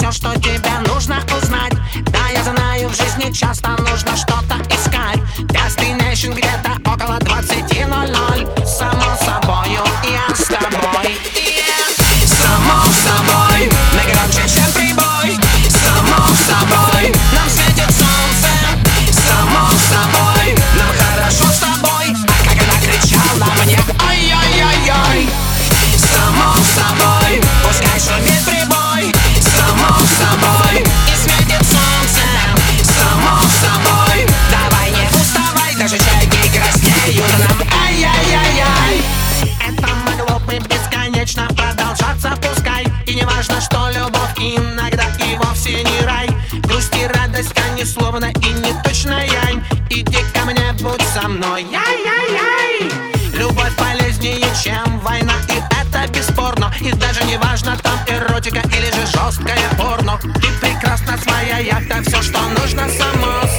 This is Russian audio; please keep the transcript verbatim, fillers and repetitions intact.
все, что тебе нужно узнать. Да, я знаю, в жизни часто нужно что-то искать. Destination где-то около двадцати ноль-ноль. Само собою, я с тобой. Yeah. Само собой, мы громче, чем прибой. Само собой, нам светит солнце. Само собой, нам хорошо с тобой. А как она кричала мне: ой-ой-ой-ой. Само собой, пускай шумит прибой. Само собой, и светит солнце. Само собой, давай не уставай, даже чайки краснеют нам. Ай-яй-яй-яй. Это могло бы бесконечно продолжаться, пускай. И не важно, что любовь иногда и вовсе не рай. Грусть и радость, они словно и не точная. Иди ко мне, будь со мной. Яй-яй-яй. Любовь полезнее, чем война, и это бесспорно. И даже не важно, там эротика или же жесткое порно. Ты прекрасна, своя яхта, все, что нужно, само